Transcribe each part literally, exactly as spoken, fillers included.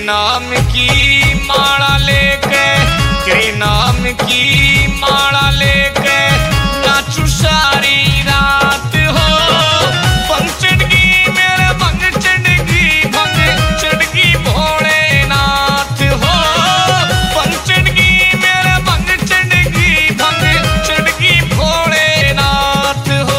नाम की माला लेके, तेरे नाम की माला लेके नाचू सारी रात हो। भंग चढ़गी मेरे भंग चढ़गी, भंग चढ़गी भोलेनाथ हो। भंग चढ़गी मेरे भंग चढ़गी, भंग चढ़गी भोलेनाथ हो।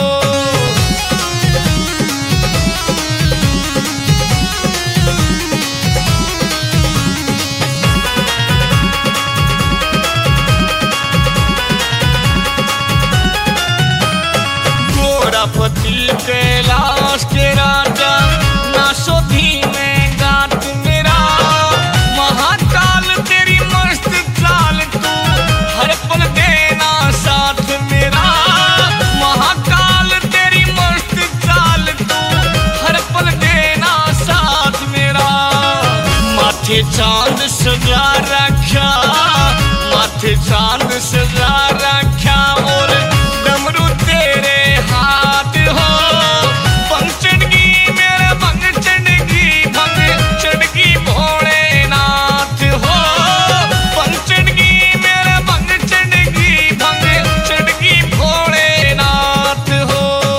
पति कैलाश के राजा नासो धीमे गात मेरा। महाकाल तेरी मस्त चाल तू हर पल देना साथ मेरा। महाकाल तेरी मस्त चाल तू हर पल देना साथ मेरा। माथे चांद सजा रखा, माथे चांद सजा रखा और डमरू तेरे हाथ हो। भंग चढ़गी मेरे भंग चढ़गी, भंग चढ़गी भोलेनाथ हो। भंग चढ़गी मेरे भंग चढ़गी, भंग चढ़गी भोलेनाथ हो।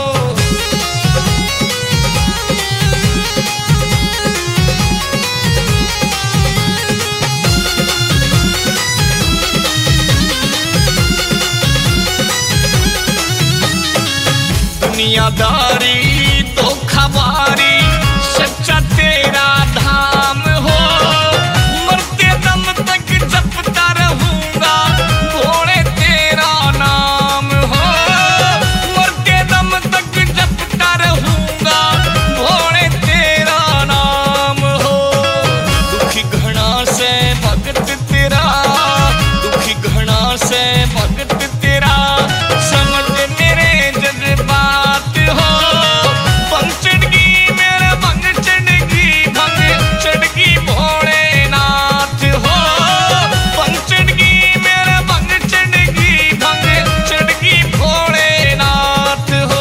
दुनियादारी धोखाबारी सच्चा तेरा धाम हो। मरते दम तक जपता रहूंगा भोले तेरा नाम हो। मरते दम तक जपता रहूंगा भोले तेरा नाम हो। दुखी घना से भगत तेरा, दुखी घना से भगत तेरा समझ मेरे जज्बात हो। भंग चढ़गी मेरे भंग चढ़गी, भंग चढ़गी भोलेनाथ हो। भंग चढ़गी मेरे भंग चढ़गी, भंग चढ़गी भोलेनाथ हो।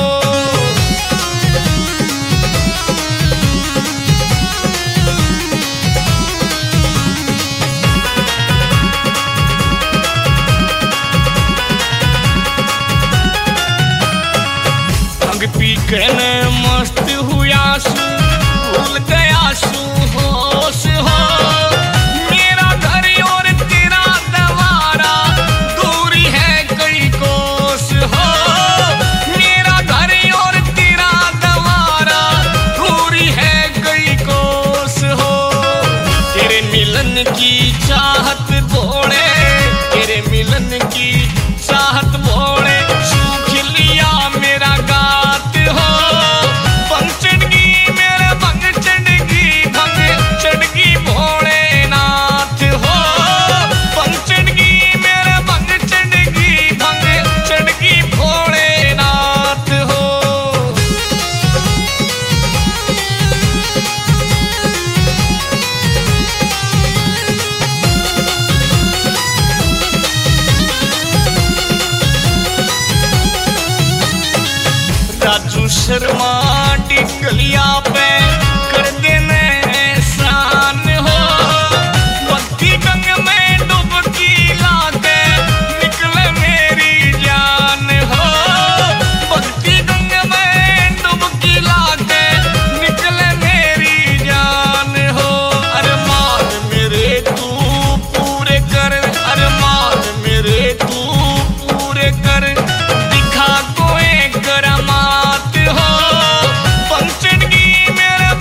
भंग पी के न मस्त हुआ सू, भूल गया सू होश हो। मेरा घर और तेरा दवारा दूरी है कई कोस हो। मेरा घर और तेरा दवारा दूरी है कई कोस हो। तेरे मिलन की चाहत भोले, तेरे मिलन की चाहत भोले सूख लिया मेरा गात हो। भंग चढ़गी मेरे भंग चढ़गी, भंग चढ़गी भोलेनाथ हो। भंग चढ़गी मेरे भंग चढ़गी, भंग चढ़गी भोलेनाथ हो। राजू शर्मा टिकलिया पे कर देने एहसान हो। भक्ति गंग में डुबकी लाके निकले मेरी जान हो। भक्ति गंग में डुबकी लाके निकले मेरी जान हो। अरमान मेरे तू पूरे कर, अरमान मेरे तू पूरे कर, दिखा कोई करामात हो। भंग चढ़गी मेरे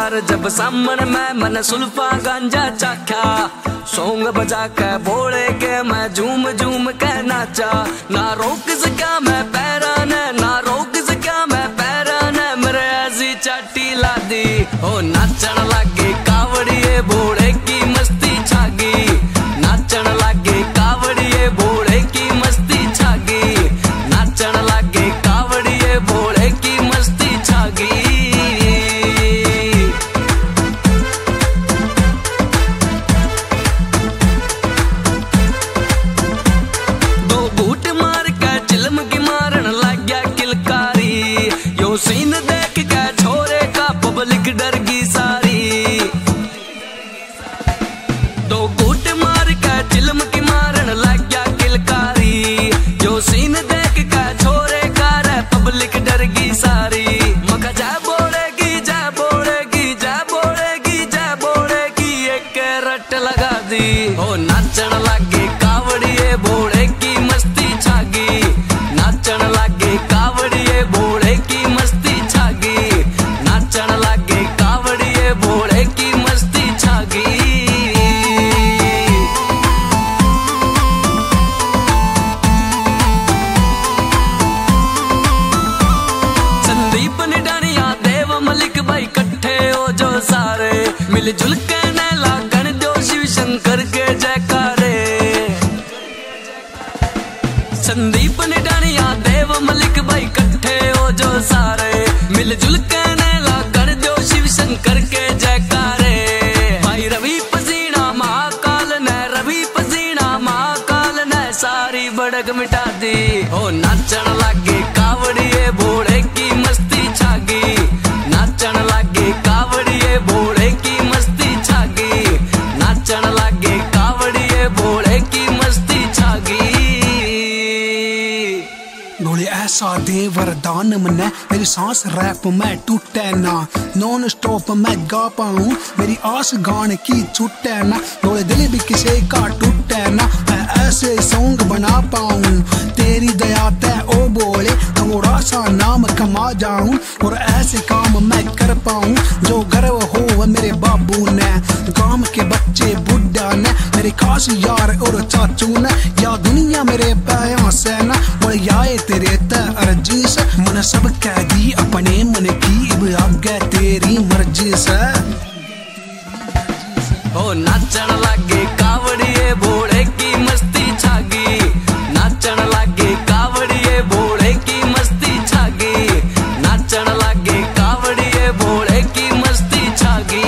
बार जब सामने मैं मन सुल्फा गांजा चाख्या, सॉन्ग बजा के बोले के मैं झूम झूम के नाचा। ना रोक सका मैं पैरा ने, ना रोक सका मैं पैरा ने, मेरे ऐसी चाटी ला दी। ओ नाचन लागे कावड़िए भोले की मस्ती छागी, नाचन लागे कावड़िए भोले की मस्ती छागी, नाचन लागे कावड़िए भोले की मस्ती छागी। दो घूट मार के चिलम की मारन लग गया किलकारी, यो सीन देख के छोरे का पब्लिक डर गई सारी। दो घूट मार के चिलम की मारन लग गया किलकारी, यो सीन देख के छोरे का रे पब्लिक डर गई सारी। मका जा बोलेगी जा बोलेगी जा बोलेगी जा बोलेगी, एक रट लगा दी। ओ नाचन लागे कावड़िए भोले की मस्ती छागी, नाचन लागे कावड़िए भोले की मस्ती छागी, नाचन लागे कावड़िए भोले की मस्ती छागी। संदीप निडानिया देव मलिक भाई कट्ठे हो जो सारे, मिलजुल के न लागन दो शिव शंकर के जयकारे। संदीप निडानिया देव मलिक भाई कट्ठे हो जो सारे, मिलजुल के न लागन दो शिव शंकर के जयकारे। भाई रवि पसीना महाकाल ने, रवि पसीना महाकाल ने सारी बड़क मिटा दी। ओ नाचन लागे कावड़िए भोले की मस्ती छागी, नाचन लागे कावड़िए भोले की मस्ती छागी, नाचन लागे कावड़िए भोले की मस्ती छागी। भोले ऐसा दे वरदान मने, मेरी सांस रैप में टूटे ना, नॉन स्टॉप मैं गा पाऊं, मेरी आस गान की छूटे ना। भोले दिल भी किसी का टूटे ना, मैं ऐसे सॉन्ग बना पाऊं, तेरी दया ते ओ बोले थोड़ा सा नाम कमा जाऊं, और ऐसे काम मैं कर पाऊं जो गर्व हो मेरे बाबू ने, गांव के बच्चे बुढ़ा ने, मेरे खास यार और चाचू ने, या दुनिया मेरे पैया से ना, और याए तेरे ते अर्जी से, मन सब कह दी अपने मन की, अब आगे तेरी मर्जी से। ओ नाचन लागे कावड़िए भोले की मस्ती छागी, नाचन लागे कावड़िए भोले की मस्ती छागी, नाचन लागे कावड़िए भोले की मस्ती छागी।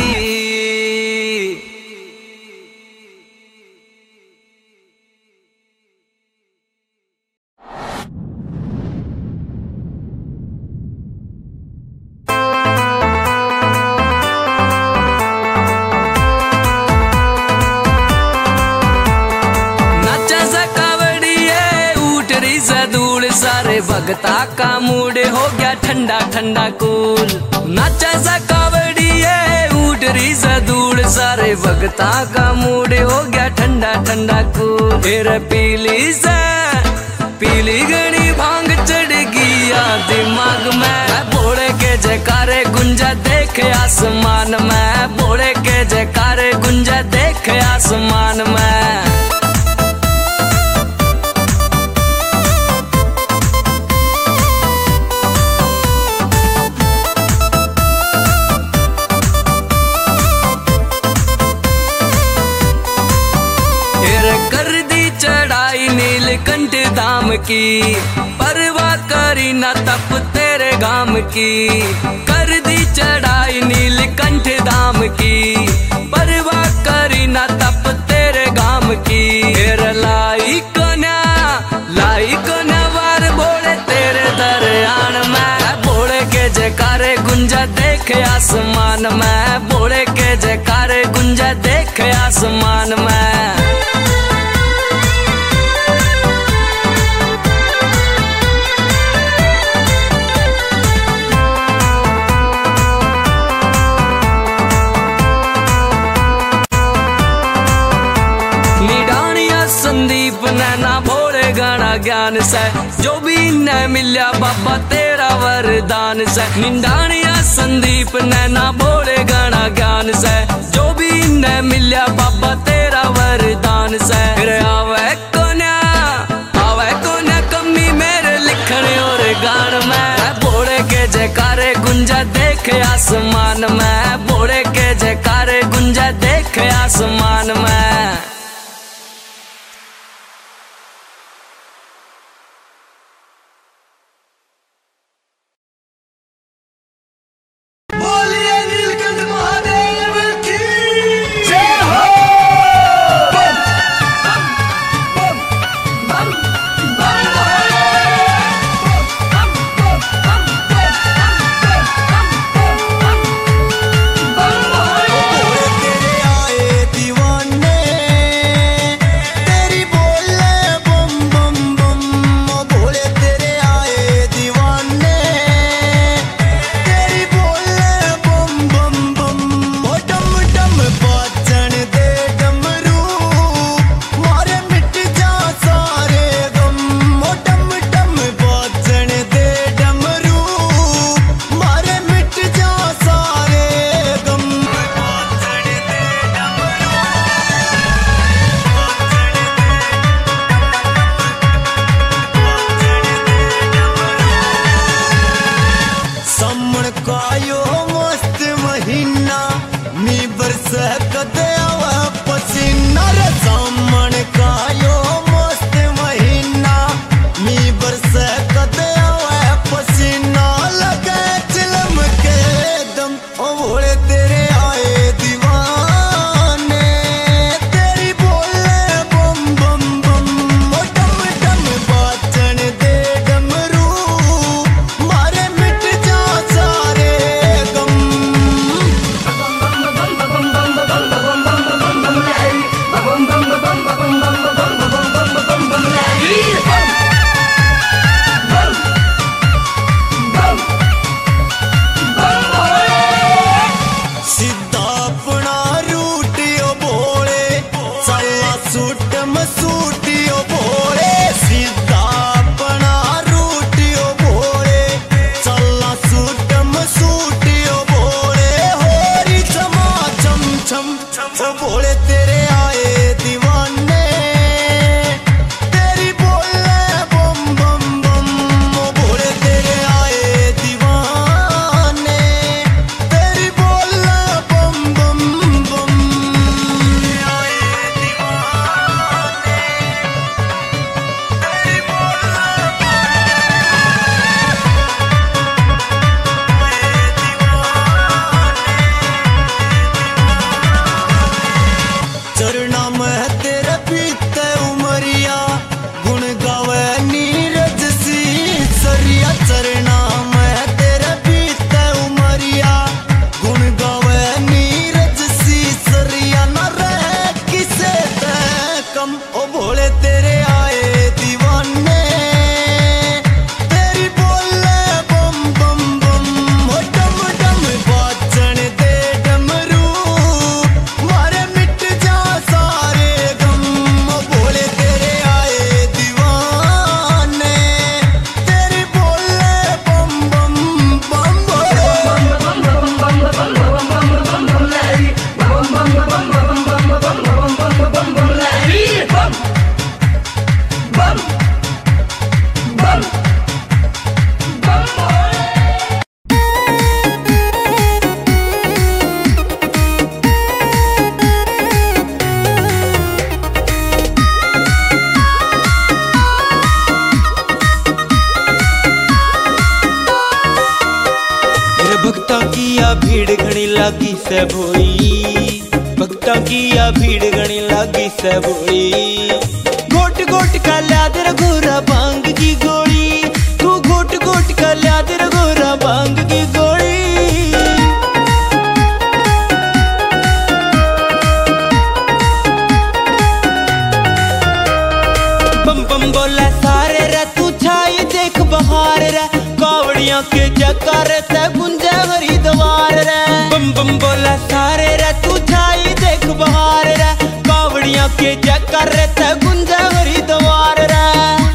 सारे भगता का मूड हो गया ठंडा ठंडा कूल, नाचा सा कावड़िए उठ रही सा धूल, सारे भगता का मूड हो गया ठंडा ठंडा कूल। फिर पीली सा पीली गणी भांग चढ़ गया दिमाग में, भोले के जयकारे गुंजा देख आसमान में, भोले के जयकारे गुंजा देख आसमान में। नीलकंठ धाम की परवाह करी ना तप तेरे गाम की, कर दी चढ़ाई नीलकंठ धाम की, परवाह करी ना तप तेरे गाम की। फिर लाई कोन्या लाई कोन्या वार भोले तेरे दरयान में, भोले के जयकारे गुंजा देख आसमान में, भोले के जयकारे गुंजा देख आसमान में। संदीप नैना भोले बोले गाना ज्ञान से, जो भी न मिल्या बाबा तेरा वरदान से। निंदानिया संदीप नैना बोले गाना ज्ञान से, जो भी न मिल्या बाबा तेरा वरदान से। फिर आवे कोन्या आवे कोन्या कमी मेरे लिखने और गान में, बोले के जयकारे गुंजा देख आसमान में, बोले के जयकारे गुंजा देख आसमान में। भीड़ घणी लागी से भोई, भक्ता की या भीड़ घणी लागी से भोई। घोट घोट का ल्याद रघुरा भांग की गोली, तू घोट घोट का ल्याद रघुरा भांग की गोली। बम बम बोला सारे रे तू छाई देख बहार रे, कावड़ियां के जकारे से गुंजे हरिद्वार रे। बम बम बोला सारे रे तू छाई देख बहार रे, कावड़ियां के जकारे से गुंजे हरिद्वार रे।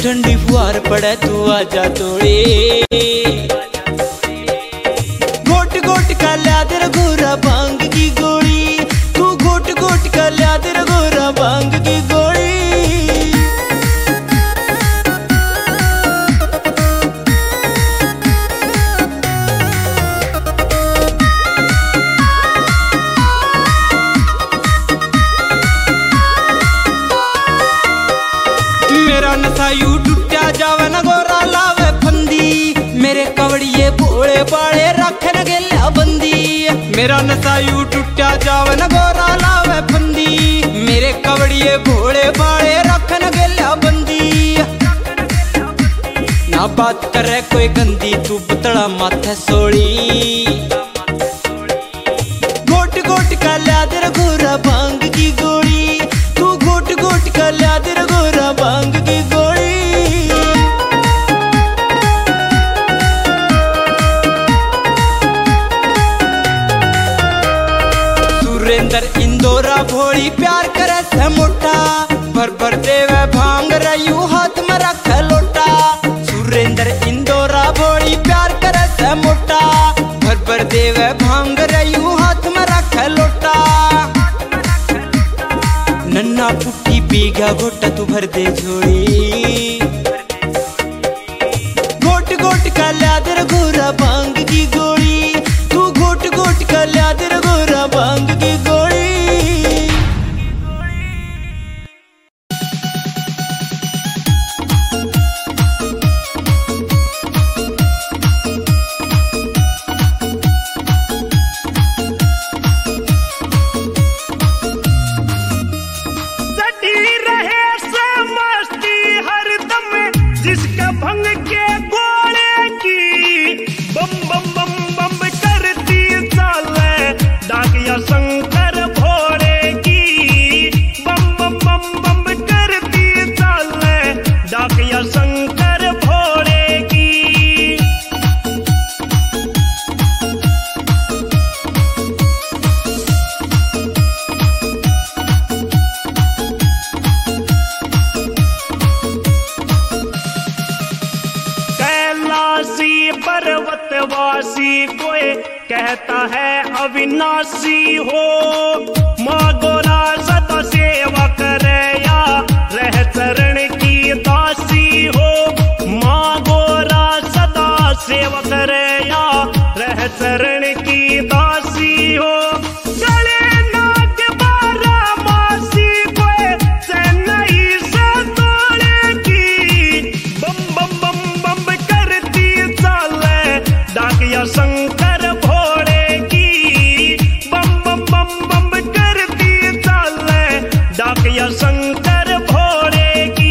ठंडी फुहार पड़े तू आजा तोड़े। घोट घोट का ल्या तेरा गोरा भांग की गोली, तू घोट घोट का ल्या तेरा गोरा भांग की गोली। मेरा नशा यू टूटा जावे न गोरा लावे फंदी, मेरे कवड़िए भोले बाले रख न गेल्या बंदी। मेरा नशा यू टूटा जावे न गोरा लावे फंदी, मेरे कवड़िए भोले बाले रख न गेल्या बंदी। ना बात करे कोई गंदी तू बतड़ा माथे सोली, घोट घोट का ल्या तेरा गोरा भांग की गोली, तू घोट घोट का ल्या तेरा गोरा भांग की गोली। सुरेंद्र इंदौरा भोली प्यार करे से मोटा, भर भर देवे भांग रयू हाथ में रख लोटा। सुरेंद्र इंदौरा भोली प्यार करे से मोटा, भर भर देवे भांग रयू हाथ में रख लोटा। नन्ना पुट्टी पीगा घोटा तू भर दे झोली, घोट घोट का ल्या तेरा गोरा भांग की गोली, तू घोट घोट का ल्या तेरा गोरा भांग की गोली। पर्वतवासी कोई कहता है अविनाशी हो, माँ गोरा सदा सेवा करे या रह चरण की दासी हो। माँ गोरा सदा सेवा करे या रह चरण की दासी हो। गले नाग बारा मासी कोई चेन्नई से तोड़ेगी, बम बम बम बम करती चाले डाकिया शंकर भोले की। बम बम बम बम करती चाले डाकिया शंकर भोले की।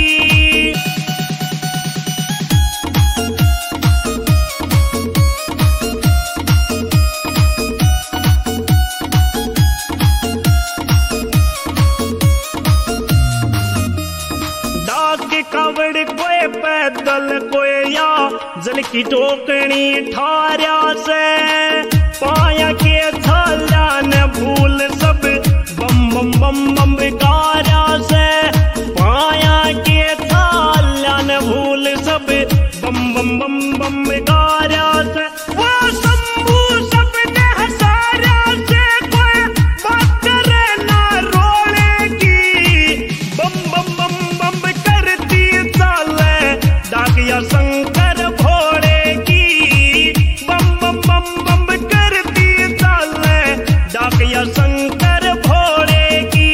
कावड़ कोई पैदल कोई या जल की टोकनी ठार्या से, पाया के थाल्या न भूल सब बम बम बम बम गार्या से। पाया के थाल्या न भूल सब बम बम बम बम गार्या से। वो शंभू सबने हसार्या से कोई बात करे ना रोड़ेगी, बम बम बम बम करती चाले डाकिया शंकर भोले की। बम बम बम बम करती चाले डाकिया शंकर भोले की।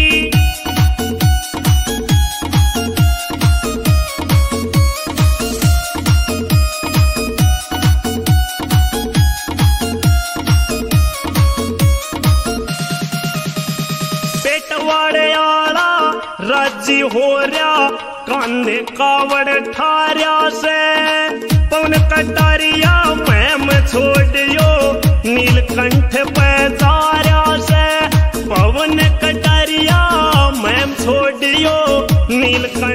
पेटवाड़े आला राजी हो रहा, कांधे कावड़ ठार्या से। पवन कटारिया मैम छोड़ियो नीलकंठ पैजार्या से। पवन कटारिया मैम छोड़ियो नीलकंठ